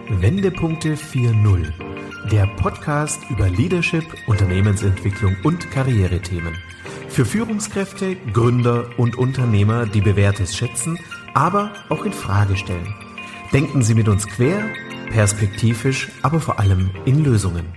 Wendepunkte 4.0, der Podcast über Leadership, Unternehmensentwicklung und Karrierethemen. Für Führungskräfte, Gründer und Unternehmer, die Bewährtes schätzen, aber auch in Frage stellen. Denken Sie mit uns quer, perspektivisch, aber vor allem in Lösungen.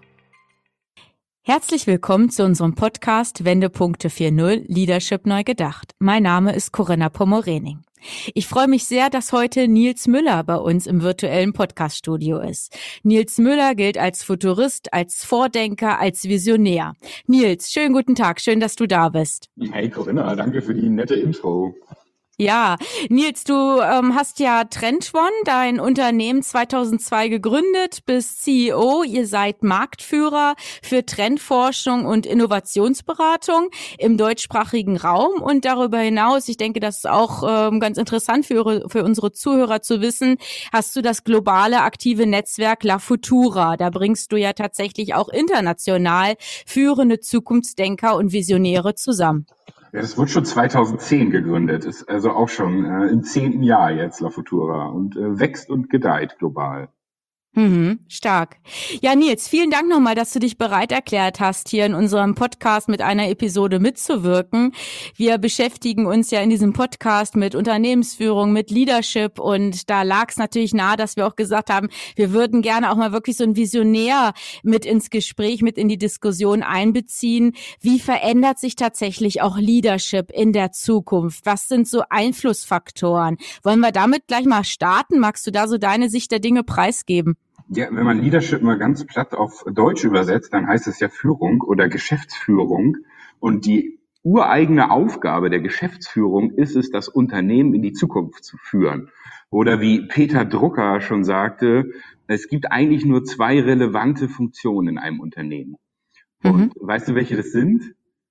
Herzlich willkommen zu unserem Podcast Wendepunkte 4.0 Leadership neu gedacht. Mein Name ist Corinna Pomorening. Ich freue mich sehr, dass heute Nils Müller bei uns im virtuellen Podcaststudio ist. Nils Müller gilt als Futurist, als Vordenker, als Visionär. Nils, schönen guten Tag, schön, dass du da bist. Hey Corinna, danke für die nette Intro. Ja, Nils, du hast ja TrendOne, dein Unternehmen 2002 gegründet, bist CEO. Ihr seid Marktführer für Trendforschung und Innovationsberatung im deutschsprachigen Raum. Und darüber hinaus, ich denke, das ist auch ganz interessant für unsere Zuhörer zu wissen, hast du das globale aktive Netzwerk La Futura. Da bringst du ja tatsächlich auch international führende Zukunftsdenker und Visionäre zusammen. Ja, das wurde schon 2010 gegründet, ist also auch schon im 10. Jahr jetzt La Futura und wächst und gedeiht global. Stark. Ja, Nils, vielen Dank nochmal, dass du dich bereit erklärt hast, hier in unserem Podcast mit einer Episode mitzuwirken. Wir beschäftigen uns ja in diesem Podcast mit Unternehmensführung, mit Leadership und da lag es natürlich nahe, dass wir auch gesagt haben, wir würden gerne auch mal wirklich so einen Visionär mit ins Gespräch, mit in die Diskussion einbeziehen. Wie verändert sich tatsächlich auch Leadership in der Zukunft? Was sind so Einflussfaktoren? Wollen wir damit gleich mal starten? Magst du da so deine Sicht der Dinge preisgeben? Ja, wenn man Leadership mal ganz platt auf Deutsch übersetzt, dann heißt es ja Führung oder Geschäftsführung. Und die ureigene Aufgabe der Geschäftsführung ist es, das Unternehmen in die Zukunft zu führen. Oder wie Peter Drucker schon sagte, es gibt eigentlich nur 2 relevante Funktionen in einem Unternehmen. Und weißt du, welche das sind?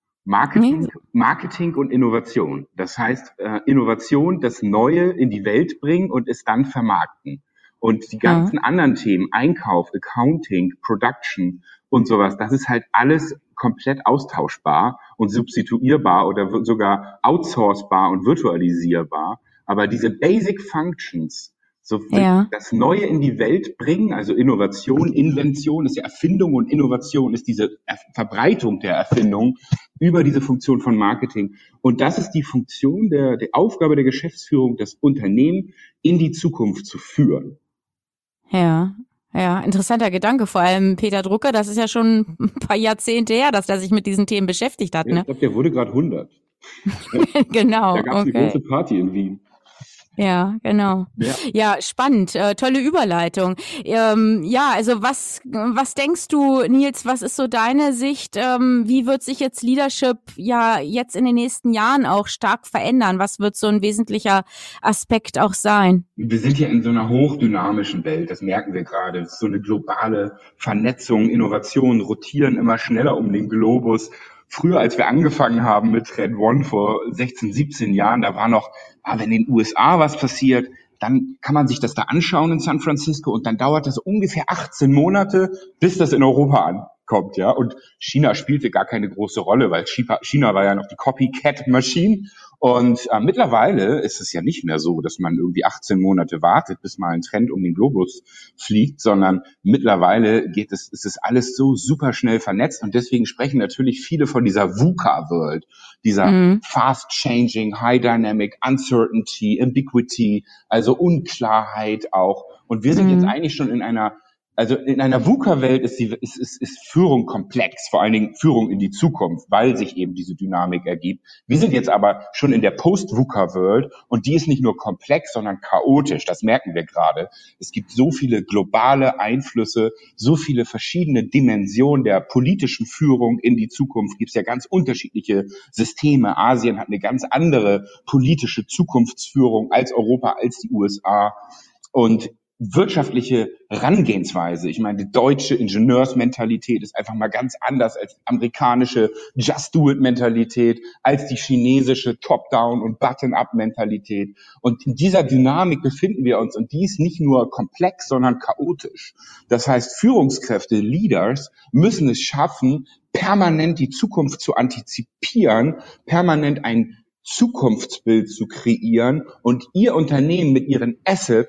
Marketing und Innovation. Das heißt, Innovation, das Neue in die Welt bringen und es dann vermarkten. Und die ganzen anderen Themen, Einkauf, Accounting, Production und sowas, das ist halt alles komplett austauschbar und substituierbar oder sogar outsourcebar und virtualisierbar. Aber diese Basic Functions, so das Neue in die Welt bringen, also Innovation, Invention ist ja Erfindung und Innovation ist diese Verbreitung der Erfindung über diese Funktion von Marketing. Und das ist die Funktion die Aufgabe der Geschäftsführung, das Unternehmen in die Zukunft zu führen. Ja, interessanter Gedanke. Vor allem Peter Drucker, das ist ja schon ein paar Jahrzehnte her, dass er sich mit diesen Themen beschäftigt hat. Ne? Ich glaube, der wurde gerade 100. Genau. Da gab es eine große Party in Wien. Ja, genau. Ja, spannend. Tolle Überleitung. Also was denkst du, Nils, was ist so deine Sicht? Wie wird sich jetzt Leadership ja jetzt in den nächsten Jahren auch stark verändern? Was wird so ein wesentlicher Aspekt auch sein? Wir sind ja in so einer hochdynamischen Welt, das merken wir gerade. Es ist so eine globale Vernetzung, Innovationen rotieren immer schneller um den Globus. Früher, als wir angefangen haben mit TrendOne vor 16, 17 Jahren, da war noch, wenn in den USA was passiert, dann kann man sich das da anschauen in San Francisco und dann dauert das ungefähr 18 Monate, bis das in Europa ankommt, ja. Und China spielte gar keine große Rolle, weil China war ja noch die Copycat-Maschine. Und mittlerweile ist es ja nicht mehr so, dass man irgendwie 18 Monate wartet, bis mal ein Trend um den Globus fliegt, sondern mittlerweile ist es alles so super schnell vernetzt und deswegen sprechen natürlich viele von dieser VUCA-World, dieser fast-changing, high-dynamic, uncertainty, ambiguity, also Unklarheit auch. Und wir sind jetzt eigentlich schon in einer VUCA-Welt ist Führung komplex, vor allen Dingen Führung in die Zukunft, weil sich eben diese Dynamik ergibt. Wir sind jetzt aber schon in der Post-VUCA-World und die ist nicht nur komplex, sondern chaotisch. Das merken wir gerade. Es gibt so viele globale Einflüsse, so viele verschiedene Dimensionen der politischen Führung in die Zukunft. Gibt es ja ganz unterschiedliche Systeme. Asien hat eine ganz andere politische Zukunftsführung als Europa, als die USA. Und wirtschaftliche Herangehensweise. Ich meine, die deutsche Ingenieursmentalität ist einfach mal ganz anders als die amerikanische Just-Do-It-Mentalität, als die chinesische Top-Down- und Button-Up-Mentalität. Und in dieser Dynamik befinden wir uns und die ist nicht nur komplex, sondern chaotisch. Das heißt, Führungskräfte, Leaders müssen es schaffen, permanent die Zukunft zu antizipieren, permanent ein Zukunftsbild zu kreieren und ihr Unternehmen mit ihren Assets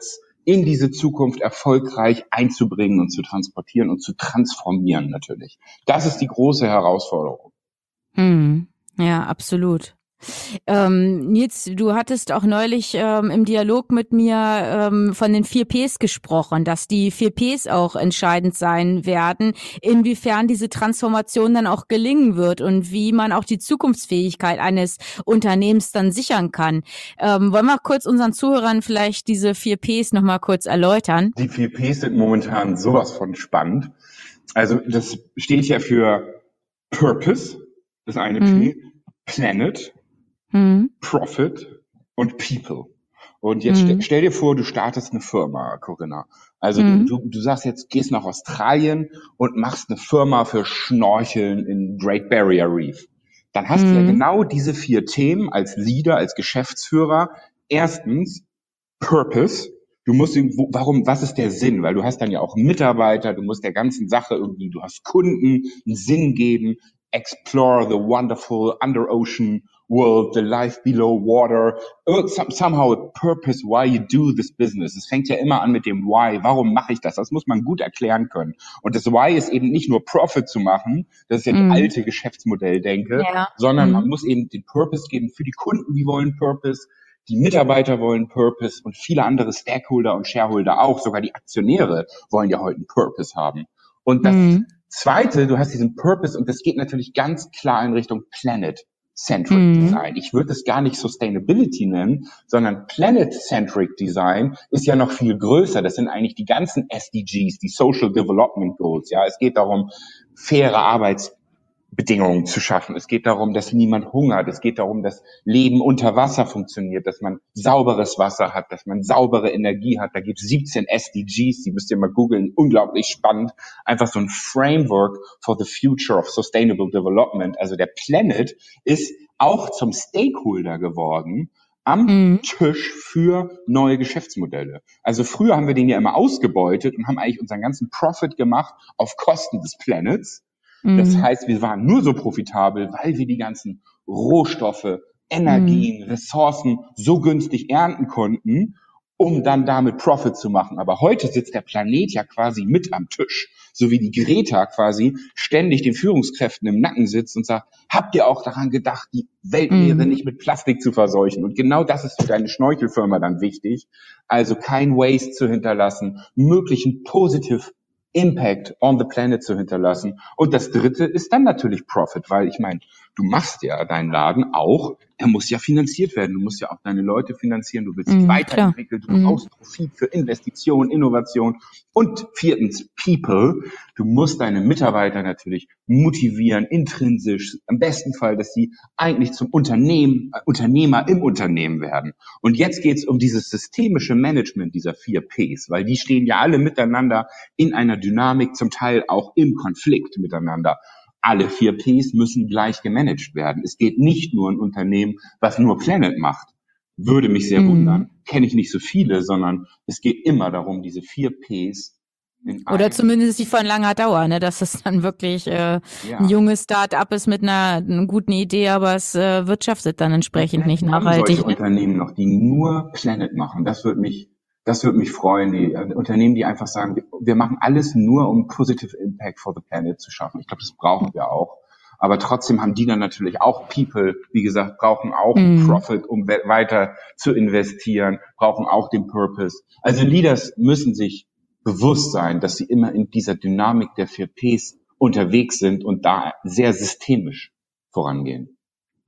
in diese Zukunft erfolgreich einzubringen und zu transportieren und zu transformieren natürlich. Das ist die große Herausforderung. Ja, absolut. Nils, du hattest auch neulich im Dialog mit mir von den 4 Ps gesprochen, dass die 4 Ps auch entscheidend sein werden, inwiefern diese Transformation dann auch gelingen wird und wie man auch die Zukunftsfähigkeit eines Unternehmens dann sichern kann. Wollen wir kurz unseren Zuhörern vielleicht diese 4 Ps nochmal kurz erläutern? Die 4 Ps sind momentan sowas von spannend. Also das steht ja für Purpose, das eine P, Planet, Profit und People. Und jetzt stell dir vor, du startest eine Firma, Corinna. Also du sagst jetzt, gehst nach Australien und machst eine Firma für Schnorcheln in Great Barrier Reef. Dann hast du ja genau diese 4 Themen als Leader, als Geschäftsführer. Erstens, Purpose. Du musst was ist der Sinn? Weil du hast dann ja auch Mitarbeiter, du musst der ganzen Sache irgendwie, du hast Kunden, einen Sinn geben. Explore the wonderful under-ocean world, the life below water. Somehow a purpose why you do this business. Es fängt ja immer an mit dem Why. Warum mache ich das? Das muss man gut erklären können. Und das Why ist eben nicht nur Profit zu machen, das ist ja die alte Geschäftsmodelldenke, sondern man muss eben den Purpose geben für die Kunden, die wollen Purpose, die Mitarbeiter wollen Purpose und viele andere Stakeholder und Shareholder auch. Sogar die Aktionäre wollen ja heute einen Purpose haben. Und das Zweite, du hast diesen Purpose und das geht natürlich ganz klar in Richtung Planet-Centric Design. Ich würde es gar nicht Sustainability nennen, sondern Planet-Centric Design ist ja noch viel größer. Das sind eigentlich die ganzen SDGs, die Social Development Goals. Ja, es geht darum, faire Arbeitsbedingungen zu schaffen. Es geht darum, dass niemand hungert. Es geht darum, dass Leben unter Wasser funktioniert, dass man sauberes Wasser hat, dass man saubere Energie hat. Da gibt es 17 SDGs, die müsst ihr mal googeln, unglaublich spannend. Einfach so ein Framework for the future of sustainable development. Also der Planet ist auch zum Stakeholder geworden am Tisch für neue Geschäftsmodelle. Also früher haben wir den ja immer ausgebeutet und haben eigentlich unseren ganzen Profit gemacht auf Kosten des Planets. Das heißt, wir waren nur so profitabel, weil wir die ganzen Rohstoffe, Energien, Ressourcen so günstig ernten konnten, um dann damit Profit zu machen. Aber heute sitzt der Planet ja quasi mit am Tisch, so wie die Greta quasi ständig den Führungskräften im Nacken sitzt und sagt, habt ihr auch daran gedacht, die Weltmeere nicht mit Plastik zu verseuchen? Und genau das ist für deine Schnorchelfirma dann wichtig. Also kein Waste zu hinterlassen, möglichen Positive Impact on the planet zu hinterlassen. Und das Dritte ist dann natürlich Profit, weil ich meine, du machst ja deinen Laden auch, er muss ja finanziert werden, du musst ja auch deine Leute finanzieren, du willst dich weiterentwickeln, du brauchst Profit für Investition, Innovation. Und 4, People, du musst deine Mitarbeiter natürlich motivieren, intrinsisch, im besten Fall, dass sie eigentlich zum Unternehmer im Unternehmen werden. Und jetzt geht es um dieses systemische Management dieser 4 Ps, weil die stehen ja alle miteinander in einer Dynamik, zum Teil auch im Konflikt miteinander. Alle 4 Ps müssen gleich gemanagt werden. Es geht nicht nur ein Unternehmen, was nur Planet macht. Würde mich sehr wundern. Kenne ich nicht so viele, sondern es geht immer darum, diese 4 Ps oder zumindest die von langer Dauer, ne, dass es dann wirklich ein junges Start-up ist mit einer guten Idee, aber es wirtschaftet dann entsprechend nicht nachhaltig. Solche Unternehmen noch, die nur Planet machen, das würde mich freuen, die Unternehmen, die einfach sagen, wir machen alles nur, um Positive Impact for the Planet zu schaffen. Ich glaube, das brauchen wir auch. Aber trotzdem haben die dann natürlich auch People, wie gesagt, brauchen auch Profit, um weiter zu investieren, brauchen auch den Purpose. Also Leaders müssen sich bewusst sein, dass sie immer in dieser Dynamik der 4 Ps unterwegs sind und da sehr systemisch vorangehen.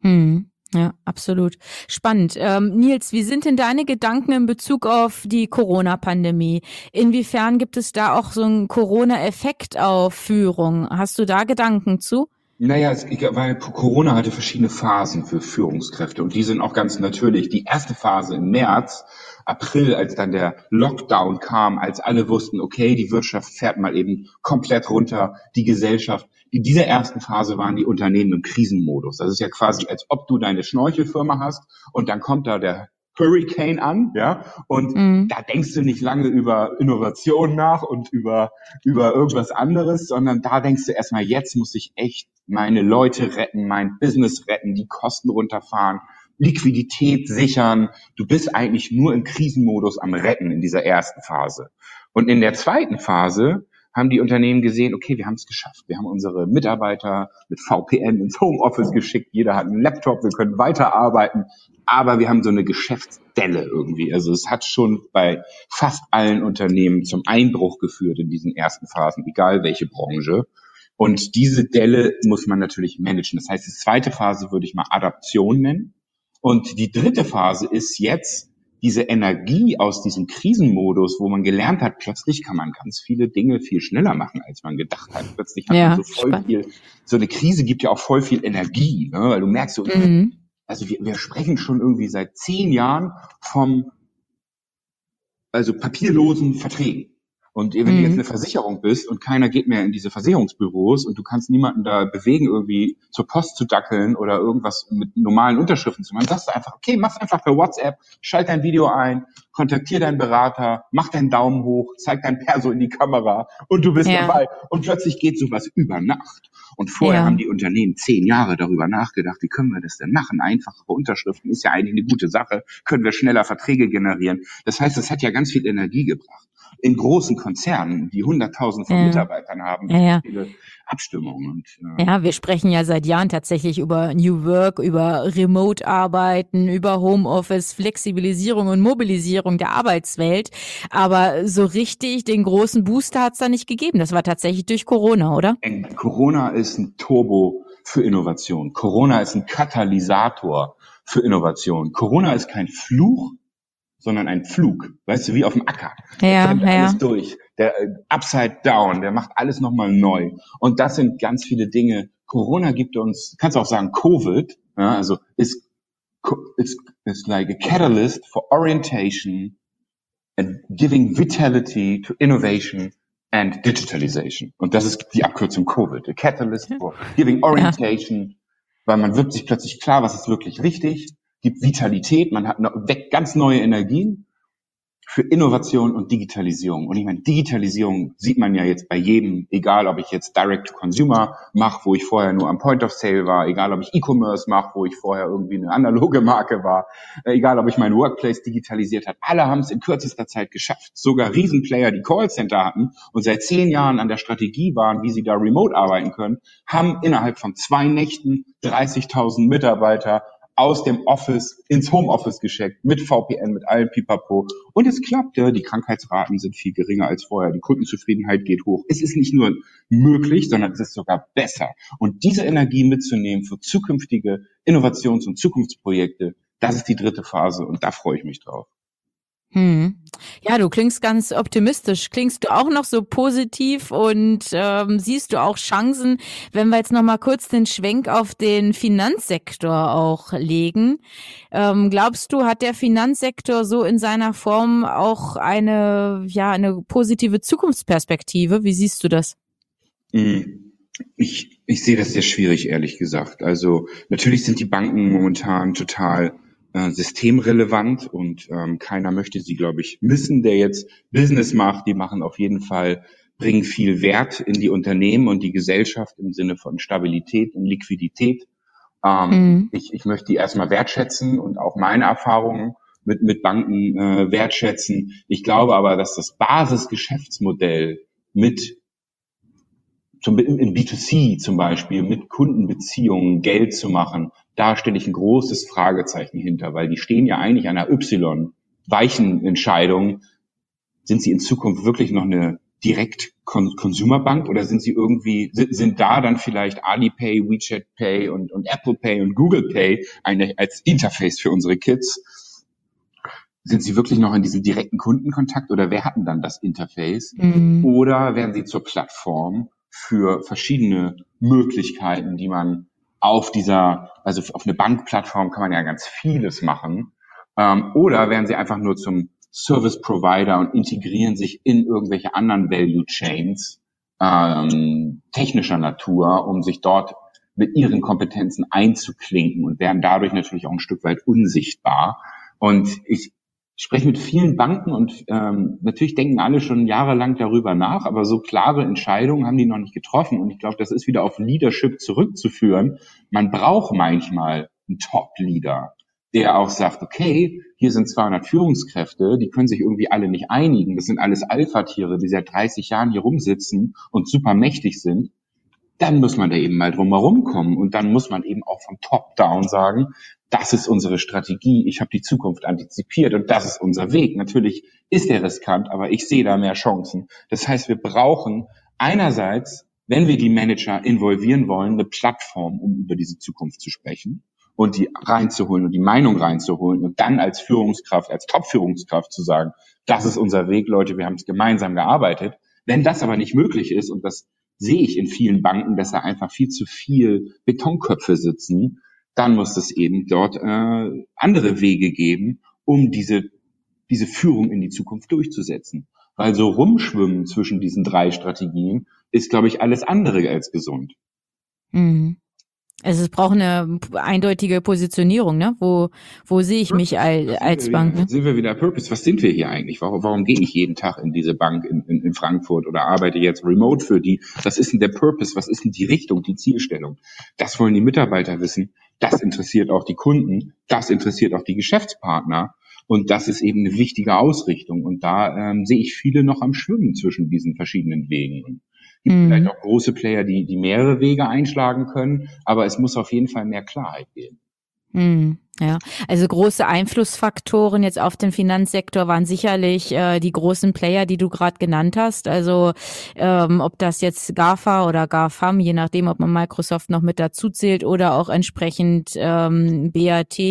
Ja, absolut. Spannend. Nils, wie sind denn deine Gedanken in Bezug auf die Corona-Pandemie? Inwiefern gibt es da auch so einen Corona-Effekt auf Führung? Hast du da Gedanken zu? Naja, weil Corona hatte verschiedene Phasen für Führungskräfte und die sind auch ganz natürlich. Die erste Phase im März, April, als dann der Lockdown kam, als alle wussten, okay, die Wirtschaft fährt mal eben komplett runter, die Gesellschaft. In dieser ersten Phase waren die Unternehmen im Krisenmodus. Das ist ja quasi, als ob du deine Schnorchelfirma hast und dann kommt da der Hurricane an, ja, und da denkst du nicht lange über Innovation nach und über irgendwas anderes, sondern da denkst du erstmal, jetzt muss ich echt meine Leute retten, mein Business retten, die Kosten runterfahren, Liquidität sichern. Du bist eigentlich nur im Krisenmodus am Retten in dieser ersten Phase. Und in der zweiten Phase haben die Unternehmen gesehen, okay, wir haben es geschafft. Wir haben unsere Mitarbeiter mit VPN ins Homeoffice geschickt. Jeder hat einen Laptop, wir können weiterarbeiten. Aber wir haben so eine Geschäftsdelle irgendwie. Also es hat schon bei fast allen Unternehmen zum Einbruch geführt in diesen ersten Phasen, egal welche Branche. Und diese Delle muss man natürlich managen. Das heißt, die zweite Phase würde ich mal Adaption nennen. Und die dritte Phase ist jetzt diese Energie aus diesem Krisenmodus, wo man gelernt hat, plötzlich kann man ganz viele Dinge viel schneller machen, als man gedacht hat. Plötzlich hat man so voll viel, so eine Krise gibt ja auch voll viel Energie, ne? Weil du merkst so, also wir sprechen schon irgendwie seit 10 Jahren also papierlosen Verträgen. Und wenn du jetzt eine Versicherung bist und keiner geht mehr in diese Versicherungsbüros und du kannst niemanden da bewegen, irgendwie zur Post zu dackeln oder irgendwas mit normalen Unterschriften zu machen, sagst du einfach, okay, mach's einfach per WhatsApp, schalt dein Video ein, kontaktier deinen Berater, mach deinen Daumen hoch, zeig dein Perso in die Kamera und du bist dabei. Und plötzlich geht sowas über Nacht. Und vorher haben die Unternehmen 10 Jahre darüber nachgedacht, wie können wir das denn machen? Einfachere Unterschriften ist ja eigentlich eine gute Sache, können wir schneller Verträge generieren. Das heißt, das hat ja ganz viel Energie gebracht. In großen Konzernen, die 100.000 von Mitarbeitern haben, viele Abstimmungen. Und, wir sprechen ja seit Jahren tatsächlich über New Work, über Remote-Arbeiten, über Homeoffice, Flexibilisierung und Mobilisierung der Arbeitswelt. Aber so richtig den großen Booster hat es da nicht gegeben. Das war tatsächlich durch Corona, oder? Corona ist ein Turbo für Innovation. Corona ist ein Katalysator für Innovation. Corona ist kein Fluch, sondern ein Flug, weißt du, wie auf dem Acker. Der fällt alles durch, der upside down, der macht alles nochmal neu. Und das sind ganz viele Dinge. Corona gibt uns, kannst du auch sagen, Covid, also it's like a catalyst for orientation and giving vitality to innovation and digitalization. Und das ist die Abkürzung Covid, a catalyst for giving orientation, weil man wird sich plötzlich klar, was ist wirklich wichtig, gibt Vitalität, man weckt ganz neue Energien für Innovation und Digitalisierung. Und ich meine, Digitalisierung sieht man ja jetzt bei jedem, egal ob ich jetzt Direct-to-Consumer mache, wo ich vorher nur am Point of Sale war, egal ob ich E-Commerce mache, wo ich vorher irgendwie eine analoge Marke war, egal ob ich mein Workplace digitalisiert habe. Alle haben es in kürzester Zeit geschafft. Sogar Riesenplayer, die Callcenter hatten und seit 10 Jahren an der Strategie waren, wie sie da remote arbeiten können, haben innerhalb von 2 Nächten 30.000 Mitarbeiter aus dem Office ins Homeoffice geschickt, mit VPN, mit allem Pipapo. Und es klappt, die Krankheitsraten sind viel geringer als vorher, die Kundenzufriedenheit geht hoch. Es ist nicht nur möglich, sondern es ist sogar besser. Und diese Energie mitzunehmen für zukünftige Innovations- und Zukunftsprojekte, das ist die dritte Phase und da freue ich mich drauf. Ja, du klingst ganz optimistisch. Klingst du auch noch so positiv und siehst du auch Chancen, wenn wir jetzt noch mal kurz den Schwenk auf den Finanzsektor auch legen? Glaubst du, hat der Finanzsektor so in seiner Form auch eine positive Zukunftsperspektive? Wie siehst du das? Ich sehe das sehr schwierig, ehrlich gesagt. Also natürlich sind die Banken momentan total systemrelevant und keiner möchte sie, glaube ich, missen, der jetzt Business macht. Die machen auf jeden Fall, bringen viel Wert in die Unternehmen und die Gesellschaft im Sinne von Stabilität und Liquidität. Ich möchte die erstmal wertschätzen und auch meine Erfahrungen mit Banken wertschätzen. Ich glaube aber, dass das Basisgeschäftsmodell im B2C zum Beispiel, mit Kundenbeziehungen Geld zu machen, da stelle ich ein großes Fragezeichen hinter, weil die stehen ja eigentlich an einer Y-Weichen-Entscheidung. Sind sie in Zukunft wirklich noch eine Direct-Consumer-Bank oder sind sie sind da dann vielleicht Alipay, WeChat Pay und Apple Pay und Google Pay als Interface für unsere Kids? Sind sie wirklich noch in diesem direkten Kundenkontakt oder wer hat denn dann das Interface? Oder werden sie zur Plattform für verschiedene Möglichkeiten, die man auf eine Bankplattform kann man ja ganz vieles machen. Oder werden sie einfach nur zum Service Provider und integrieren sich in irgendwelche anderen Value Chains technischer Natur, um sich dort mit ihren Kompetenzen einzuklinken und werden dadurch natürlich auch ein Stück weit unsichtbar. Und ich spreche mit vielen Banken und natürlich denken alle schon jahrelang darüber nach, aber so klare Entscheidungen haben die noch nicht getroffen. Und ich glaube, das ist wieder auf Leadership zurückzuführen. Man braucht manchmal einen Top-Leader, der auch sagt, okay, hier sind 200 Führungskräfte, die können sich irgendwie alle nicht einigen. Das sind alles Alpha-Tiere, die seit 30 Jahren hier rumsitzen und super mächtig sind. Dann muss man da eben mal drum herum kommen. Und dann muss man eben auch vom Top-Down sagen, das ist unsere Strategie, ich habe die Zukunft antizipiert und das ist unser Weg. Natürlich ist der riskant, aber ich sehe da mehr Chancen. Das heißt, wir brauchen einerseits, wenn wir die Manager involvieren wollen, eine Plattform, um über diese Zukunft zu sprechen und die reinzuholen und die Meinung reinzuholen und dann als Führungskraft, als Top-Führungskraft zu sagen, das ist unser Weg, Leute, wir haben es gemeinsam gearbeitet. Wenn das aber nicht möglich ist, und das sehe ich in vielen Banken, dass da einfach viel zu viel Betonköpfe sitzen, dann muss es eben dort andere Wege geben, um diese Führung in die Zukunft durchzusetzen. Weil so rumschwimmen zwischen diesen 3 Strategien ist, glaube ich, alles andere als gesund. Mhm. Also es braucht eine eindeutige Positionierung, ne? Wo sehe ich mich als Bank? Ne? Sind wir wieder Purpose? Was sind wir hier eigentlich? Warum gehe ich jeden Tag in diese Bank in Frankfurt oder arbeite jetzt remote für die? Was ist denn der Purpose? Was ist denn die Richtung, die Zielstellung? Das wollen die Mitarbeiter wissen. Das interessiert auch die Kunden. Das interessiert auch die Geschäftspartner. Und das ist eben eine wichtige Ausrichtung. Und da sehe ich viele noch am Schwimmen zwischen diesen verschiedenen Wegen. Es gibt vielleicht auch große Player, die mehrere Wege einschlagen können, aber es muss auf jeden Fall mehr Klarheit geben. Ja, also große Einflussfaktoren jetzt auf den Finanzsektor waren sicherlich die großen Player, die du gerade genannt hast. Also ob das jetzt GAFA oder GAFAM, je nachdem, ob man Microsoft noch mit dazu zählt oder auch entsprechend BAT,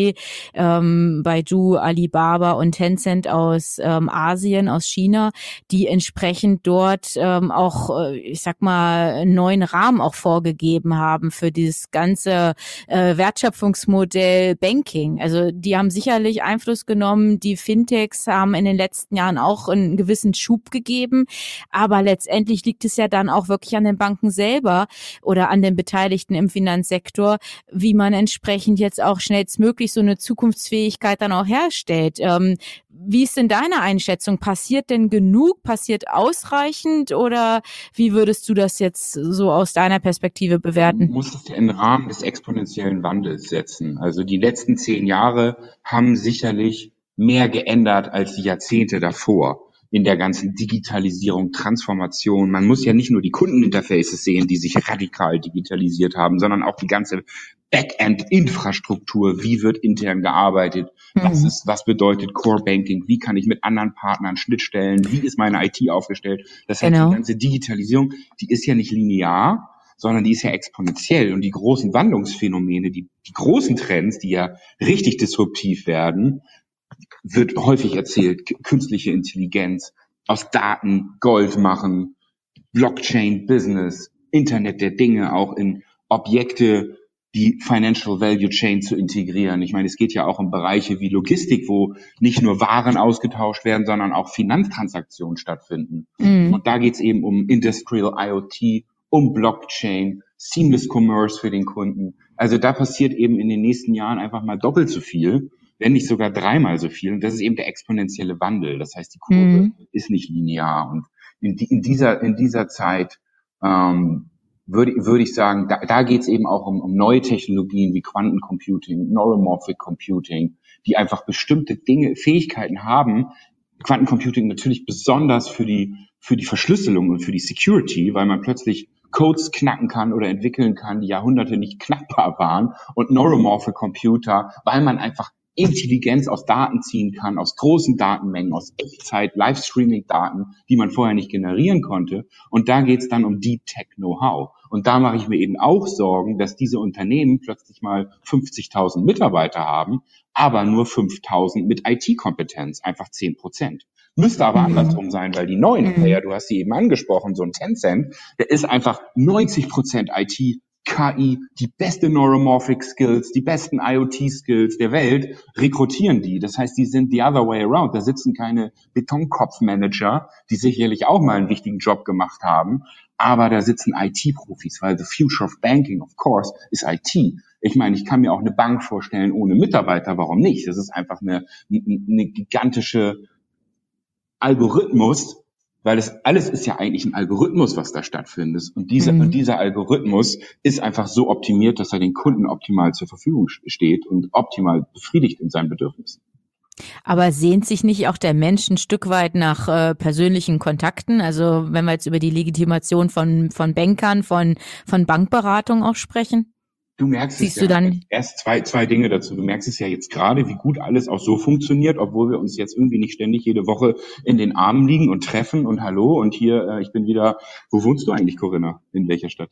Baidu, Alibaba und Tencent aus Asien, aus China, die entsprechend dort auch, ich sag mal, einen neuen Rahmen auch vorgegeben haben für dieses ganze Wertschöpfungsmodell Banking. Also die haben sicherlich Einfluss genommen. Die Fintechs haben in den letzten Jahren auch einen gewissen Schub gegeben. Aber letztendlich liegt es ja dann auch wirklich an den Banken selber oder an den Beteiligten im Finanzsektor, wie man entsprechend jetzt auch schnellstmöglich so eine Zukunftsfähigkeit dann auch herstellt. Wie ist denn deine Einschätzung? Passiert denn genug? Passiert ausreichend? Oder wie würdest du das jetzt so aus deiner Perspektive bewerten? Man muss es ja im Rahmen des exponentiellen Wandels setzen. Also die letzten 10 Jahre haben sicherlich mehr geändert als die Jahrzehnte davor in der ganzen Digitalisierung, Transformation. Man muss ja nicht nur die Kundeninterfaces sehen, die sich radikal digitalisiert haben, sondern auch die ganze Backend-Infrastruktur. Wie wird intern gearbeitet? Was bedeutet Core Banking? Wie kann ich mit anderen Partnern Schnittstellen? Wie ist meine IT aufgestellt? Das heißt, die ganze Digitalisierung, die ist ja nicht linear, sondern die ist ja exponentiell. Und die großen Wandlungsphänomene, die großen Trends, die ja richtig disruptiv werden, wird häufig erzählt, künstliche Intelligenz, aus Daten Gold machen, Blockchain-Business, Internet der Dinge, auch in Objekte, die Financial Value Chain zu integrieren. Ich meine, es geht ja auch um Bereiche wie Logistik, wo nicht nur Waren ausgetauscht werden, sondern auch Finanztransaktionen stattfinden. Und da geht es eben um Industrial IoT, um Blockchain, Seamless Commerce für den Kunden. Also da passiert eben in den nächsten Jahren einfach mal doppelt so viel, wenn nicht sogar 3-mal so viel. Und das ist eben der exponentielle Wandel. Das heißt, die Kurve ist nicht linear. Und in dieser Zeit würde ich sagen, da geht es eben auch um neue Technologien wie Quantencomputing, Neuromorphic Computing, die einfach bestimmte Fähigkeiten haben. Quantencomputing natürlich besonders für die Verschlüsselung und für die Security, weil man plötzlich Codes knacken kann oder entwickeln kann, die Jahrhunderte nicht knackbar waren, und Neuromorphic Computer, weil man einfach Intelligenz aus Daten ziehen kann, aus großen Datenmengen, aus Echtzeit, Livestreaming-Daten, die man vorher nicht generieren konnte. Und da geht es dann um Deep Tech Know-how. Und da mache ich mir eben auch Sorgen, dass diese Unternehmen plötzlich mal 50.000 Mitarbeiter haben, aber nur 5.000 mit IT-Kompetenz, einfach 10%. Müsste aber andersrum sein, weil die neuen Player, du hast sie eben angesprochen, so ein Tencent, der ist einfach 90% IT, KI, die beste Neuromorphic Skills, die besten IoT Skills der Welt, rekrutieren die. Das heißt, die sind the other way around. Da sitzen keine Betonkopfmanager, die sicherlich auch mal einen wichtigen Job gemacht haben, aber da sitzen IT-Profis, weil the future of banking, of course, ist IT. Ich meine, ich kann mir auch eine Bank vorstellen ohne Mitarbeiter, warum nicht? Das ist einfach eine gigantische Algorithmus, weil alles ist ja eigentlich ein Algorithmus, was da stattfindet. Und dieser Algorithmus ist einfach so optimiert, dass er den Kunden optimal zur Verfügung steht und optimal befriedigt in seinen Bedürfnissen. Aber sehnt sich nicht auch der Mensch ein Stück weit nach persönlichen Kontakten? Also wenn wir jetzt über die Legitimation von Bankern, von Bankberatung auch sprechen? Du merkst Siehst es du ja, dann? erst zwei Dinge dazu. Du merkst es ja jetzt gerade, wie gut alles auch so funktioniert, obwohl wir uns jetzt irgendwie nicht ständig jede Woche in den Armen liegen und treffen und hallo und hier, ich bin wieder, wo wohnst du eigentlich, Corinna? In welcher Stadt?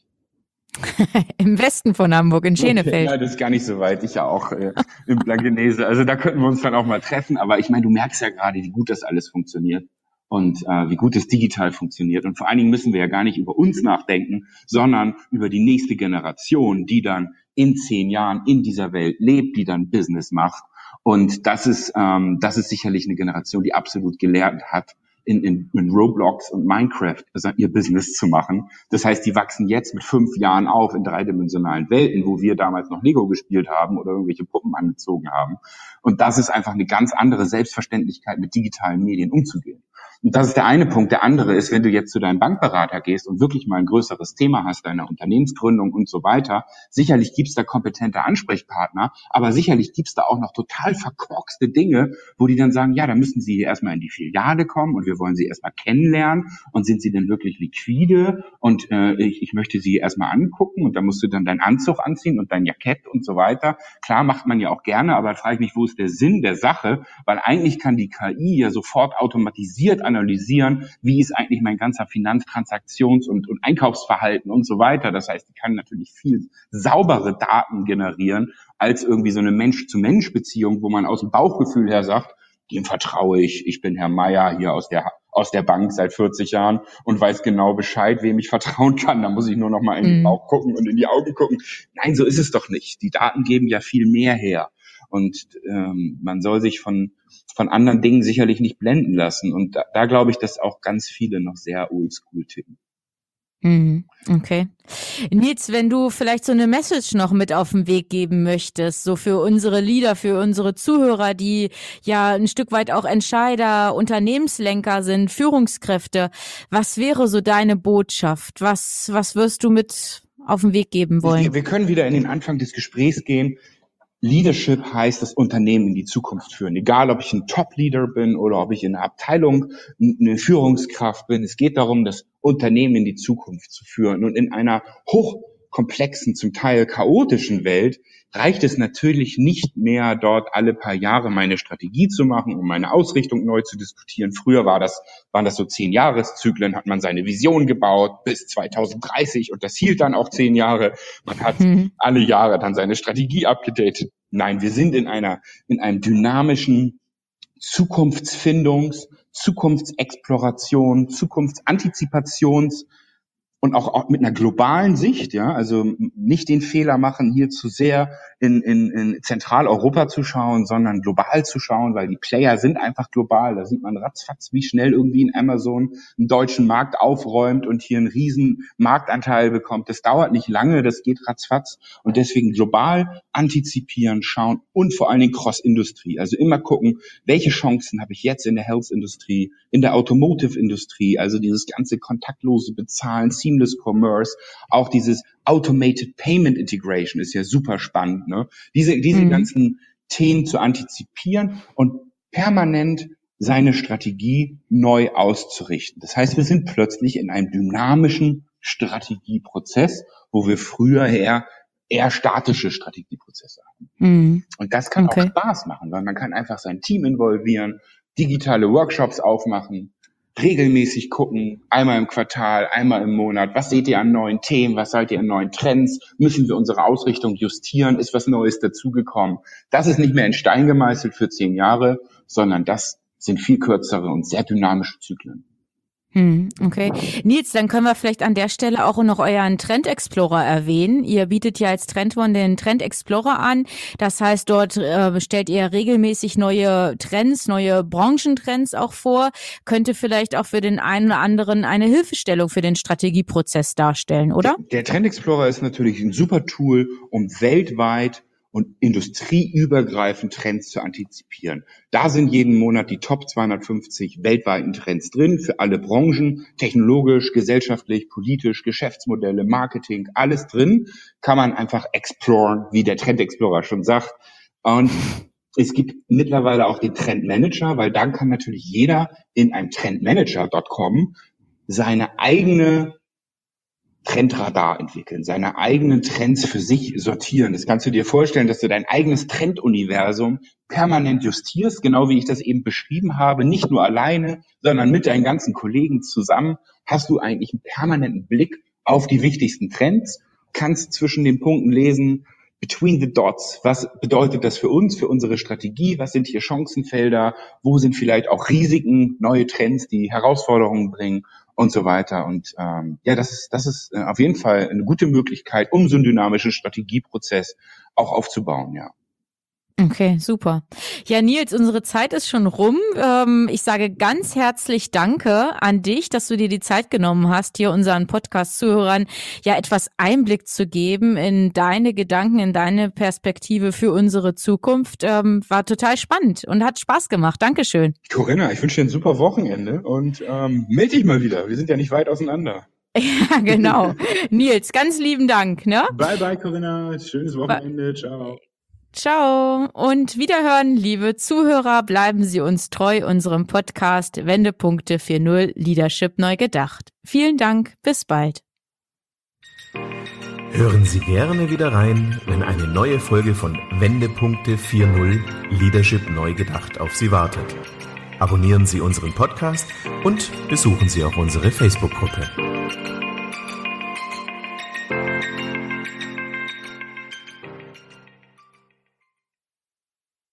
Im Westen von Hamburg, in Schenefeld. Ja, das ist gar nicht so weit. Ich ja auch im Blankenese. Also da könnten wir uns dann auch mal treffen. Aber ich meine, du merkst ja gerade, wie gut das alles funktioniert und wie gut es digital funktioniert. Und vor allen Dingen müssen wir ja gar nicht über uns nachdenken, sondern über die nächste Generation, die dann in 10 Jahren in dieser Welt lebt, die dann Business macht. Und das ist sicherlich eine Generation, die absolut gelernt hat, in Roblox und Minecraft ihr Business zu machen. Das heißt, die wachsen jetzt mit 5 Jahren auf in dreidimensionalen Welten, wo wir damals noch Lego gespielt haben oder irgendwelche Puppen angezogen haben. Und das ist einfach eine ganz andere Selbstverständlichkeit, mit digitalen Medien umzugehen. Und das ist der eine Punkt. Der andere ist, wenn du jetzt zu deinem Bankberater gehst und wirklich mal ein größeres Thema hast, deine Unternehmensgründung und so weiter, sicherlich gibt's da kompetente Ansprechpartner, aber sicherlich gibt's da auch noch total verkorkste Dinge, wo die dann sagen, ja, da müssen Sie erstmal in die Filiale kommen und wir wollen Sie erstmal kennenlernen und sind Sie denn wirklich liquide und ich möchte Sie erstmal angucken und da musst du dann deinen Anzug anziehen und dein Jackett und so weiter. Klar, macht man ja auch gerne, aber da frage ich mich, wo ist der Sinn der Sache? Weil eigentlich kann die KI ja sofort automatisiert analysieren, wie ist eigentlich mein ganzer Finanztransaktions- und Einkaufsverhalten und so weiter. Das heißt, die kann natürlich viel saubere Daten generieren, als irgendwie so eine Mensch-zu-Mensch-Beziehung, wo man aus dem Bauchgefühl her sagt, dem vertraue ich, ich bin Herr Meier hier aus der Bank seit 40 Jahren und weiß genau Bescheid, wem ich vertrauen kann. Da muss ich nur noch mal in den Bauch gucken und in die Augen gucken. Nein, so ist es doch nicht. Die Daten geben ja viel mehr her. Und man soll sich von anderen Dingen sicherlich nicht blenden lassen. Und da glaube ich, dass auch ganz viele noch sehr oldschool ticken. Okay. Nils, wenn du vielleicht so eine Message noch mit auf den Weg geben möchtest, so für unsere Leader, für unsere Zuhörer, die ja ein Stück weit auch Entscheider, Unternehmenslenker sind, Führungskräfte, was wäre so deine Botschaft? Was wirst du mit auf den Weg geben wollen? Wir können wieder in den Anfang des Gesprächs gehen. Leadership heißt, das Unternehmen in die Zukunft führen. Egal, ob ich ein Top-Leader bin oder ob ich in einer Abteilung eine Führungskraft bin. Es geht darum, das Unternehmen in die Zukunft zu führen. Und in einer hochkomplexen, zum Teil chaotischen Welt reicht es natürlich nicht mehr, dort alle paar Jahre meine Strategie zu machen, um meine Ausrichtung neu zu diskutieren. Früher waren das so 10-Jahreszyklen, hat man seine Vision gebaut bis 2030 und das hielt dann auch 10 Jahre. Man hat alle Jahre dann seine Strategie abgedatet. Nein, wir sind in einem dynamischen Zukunftsfindungs-, Zukunftsexploration, Zukunftsantizipations- und auch mit einer globalen Sicht, ja, also nicht den Fehler machen, hier zu sehr in Zentraleuropa zu schauen, sondern global zu schauen, weil die Player sind einfach global. Da sieht man ratzfatz, wie schnell irgendwie ein Amazon einen deutschen Markt aufräumt und hier einen riesen Marktanteil bekommt. Das dauert nicht lange, das geht ratzfatz. Und deswegen global antizipieren, schauen und vor allen Dingen Cross-Industrie. Also immer gucken, welche Chancen habe ich jetzt in der Health-Industrie, in der Automotive-Industrie, also dieses ganze kontaktlose Bezahlen, Seamless Commerce, auch dieses Automated Payment Integration ist ja super spannend, ne? Diese ganzen Themen zu antizipieren und permanent seine Strategie neu auszurichten. Das heißt, wir sind plötzlich in einem dynamischen Strategieprozess, wo wir früher eher statische Strategieprozesse hatten. Und das kann auch Spaß machen, weil man kann einfach sein Team involvieren, digitale Workshops aufmachen, regelmäßig gucken, einmal im Quartal, einmal im Monat, was seht ihr an neuen Themen, was seid ihr an neuen Trends, müssen wir unsere Ausrichtung justieren, ist was Neues dazugekommen. Das ist nicht mehr in Stein gemeißelt für 10 Jahre, sondern das sind viel kürzere und sehr dynamische Zyklen. Okay. Nils, dann können wir vielleicht an der Stelle auch noch euren Trend Explorer erwähnen. Ihr bietet ja als Trendone den Trend Explorer an. Das heißt, dort stellt ihr regelmäßig neue Trends, neue Branchentrends auch vor. Könnte vielleicht auch für den einen oder anderen eine Hilfestellung für den Strategieprozess darstellen, oder? Der Trend Explorer ist natürlich ein super Tool, um weltweit und industrieübergreifend Trends zu antizipieren. Da sind jeden Monat die Top 250 weltweiten Trends drin, für alle Branchen, technologisch, gesellschaftlich, politisch, Geschäftsmodelle, Marketing, alles drin, kann man einfach exploren, wie der Trend Explorer schon sagt. Und es gibt mittlerweile auch den Trendmanager, weil dann kann natürlich jeder in einem Trendmanager.com seine eigene Trendradar entwickeln, seine eigenen Trends für sich sortieren. Das kannst du dir vorstellen, dass du dein eigenes Trenduniversum permanent justierst, genau wie ich das eben beschrieben habe, nicht nur alleine, sondern mit deinen ganzen Kollegen zusammen hast du eigentlich einen permanenten Blick auf die wichtigsten Trends, kannst zwischen den Punkten lesen, between the dots, was bedeutet das für uns, für unsere Strategie, was sind hier Chancenfelder, wo sind vielleicht auch Risiken, neue Trends, die Herausforderungen bringen und so weiter. Und das ist auf jeden Fall eine gute Möglichkeit, um so einen dynamischen Strategieprozess auch aufzubauen, ja. Okay, super. Ja, Nils, unsere Zeit ist schon rum. Ich sage ganz herzlich Danke an dich, dass du dir die Zeit genommen hast, hier unseren Podcast-Zuhörern ja etwas Einblick zu geben in deine Gedanken, in deine Perspektive für unsere Zukunft. War total spannend und hat Spaß gemacht. Dankeschön. Corinna, ich wünsche dir ein super Wochenende und melde dich mal wieder. Wir sind ja nicht weit auseinander. Ja, genau. Nils, ganz lieben Dank. Ne? Bye, bye, Corinna. Schönes Wochenende. Ciao. Ciao und wiederhören, liebe Zuhörer, bleiben Sie uns treu unserem Podcast Wendepunkte 4.0 Leadership neu gedacht. Vielen Dank, bis bald. Hören Sie gerne wieder rein, wenn eine neue Folge von Wendepunkte 4.0 Leadership neu gedacht auf Sie wartet. Abonnieren Sie unseren Podcast und besuchen Sie auch unsere Facebook-Gruppe.